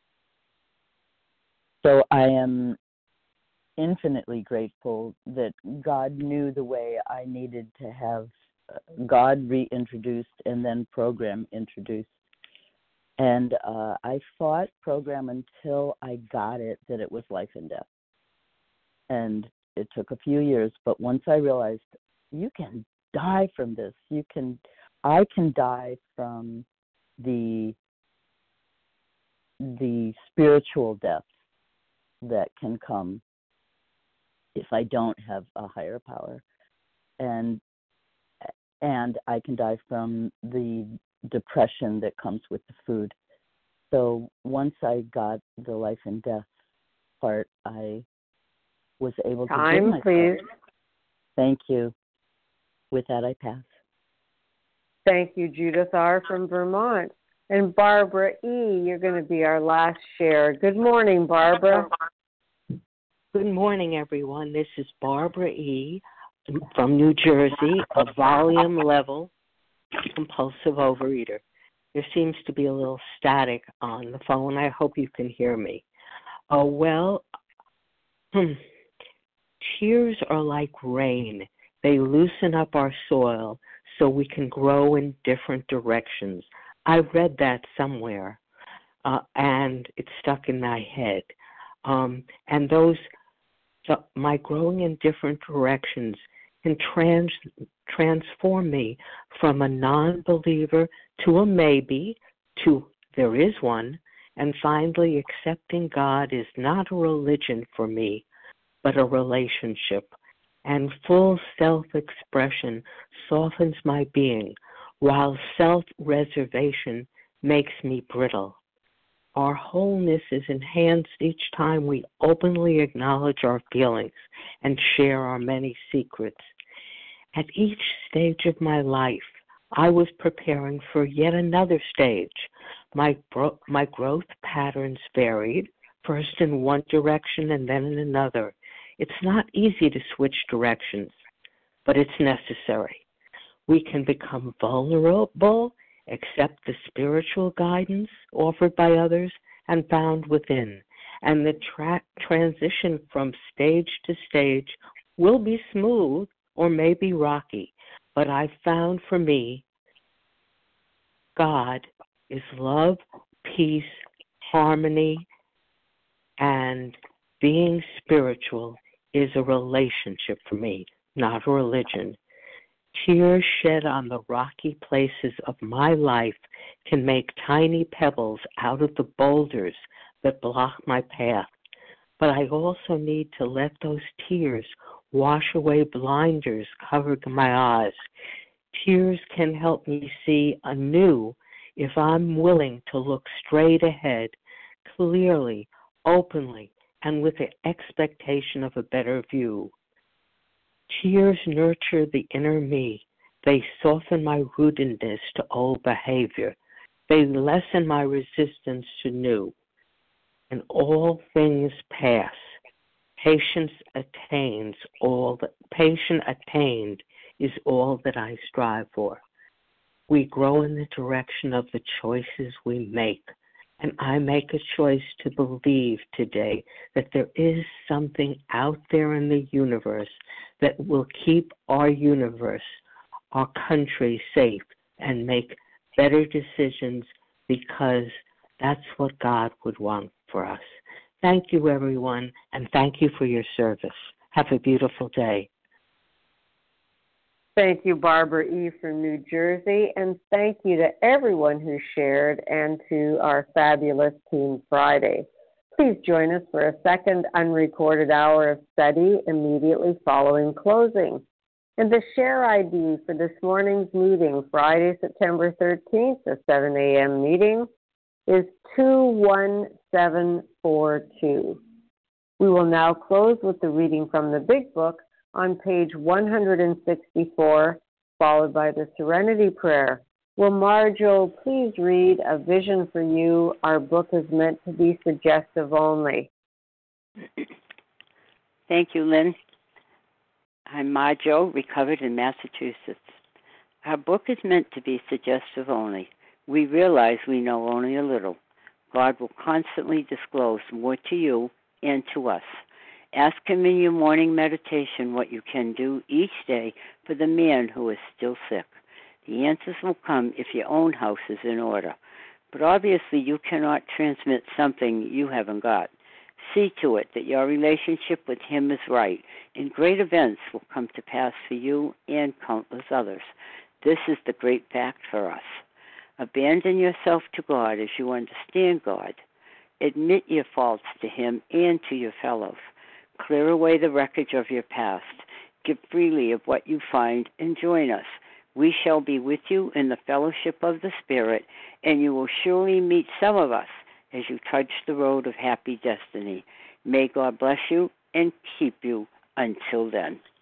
Speaker 15: so I am infinitely grateful that God knew the way I needed to have God reintroduced and then program introduced. And uh, I fought program until I got it, that it was life and death. And it took a few years, but once I realized you can die from this, you can, I can die from the the spiritual death that can come if I don't have a higher power, and and I can die from the depression that comes with the food. So once I got the life and death part, I was able
Speaker 1: Time,
Speaker 15: to give myself.
Speaker 1: please.
Speaker 15: Thank you. With that, I pass.
Speaker 1: Thank you, Judith R. from Vermont. And Barbara E., you're going to be our last share. Good morning, Barbara.
Speaker 16: Good morning, everyone. This is Barbara E. from New Jersey, a volume level compulsive overeater. There seems to be a little static on the phone. I hope you can hear me. Oh, well, hmm. Tears are like rain. They loosen up our soil so we can grow in different directions. I read that somewhere, uh, and it stuck in my head. Um, and those, the, my growing in different directions can trans, transform me from a non-believer to a maybe, to there is one, and finally accepting God is not a religion for me, but a relationship. And full self-expression softens my being, while self-reservation makes me brittle. Our wholeness is enhanced each time we openly acknowledge our feelings and share our many secrets. At each stage of my life, I was preparing for yet another stage. My, bro- my growth patterns varied, first in one direction and then in another. It's not easy to switch directions, but it's necessary. We can become vulnerable, accept the spiritual guidance offered by others and found within, and the tra- transition from stage to stage will be smooth or maybe rocky, but I found for me, God is love, peace, harmony, and being spiritual is a relationship for me, not a religion. Tears shed on the rocky places of my life can make tiny pebbles out of the boulders that block my path. But I also need to let those tears wash away blinders covering my eyes. Tears can help me see anew if I'm willing to look straight ahead, clearly, openly, and with the expectation of a better view. Tears nurture the inner me. They soften my rootedness to old behavior. They lessen my resistance to new. And all things pass. Patience attains all that patient attained is all that I strive for. We grow in the direction of the choices we make. And I make a choice to believe today that there is something out there in the universe that will keep our universe, our country safe and make better decisions because that's what God would want for us. Thank you, everyone, and thank you for your service. Have a beautiful day.
Speaker 1: Thank you, Barbara E. from New Jersey, and thank you to everyone who shared and to our fabulous Team Friday. Please join us for a second unrecorded hour of study immediately following closing. And the share I D for this morning's meeting, Friday, September thirteenth, the seven a.m. meeting, is two one seven four two. We will now close with the reading from the Big Book on page one hundred sixty-four, followed by the Serenity Prayer. Will Marjo please read A Vision for You? Our book is meant to be suggestive only.
Speaker 17: Thank you, Lynn. I'm Marjo, recovered in Massachusetts. Our book is meant to be suggestive only. We realize we know only a little. God will constantly disclose more to you and to us. Ask Him in your morning meditation what you can do each day for the man who is still sick. The answers will come if your own house is in order. But obviously you cannot transmit something you haven't got. See to it that your relationship with Him is right, and great events will come to pass for you and countless others. This is the great fact for us. Abandon yourself to God as you understand God. Admit your faults to Him and to your fellows. Clear away the wreckage of your past. Give freely of what you find and join us. We shall be with you in the fellowship of the Spirit, and you will surely meet some of us as you trudge the road of happy destiny. May God bless you and keep you until then.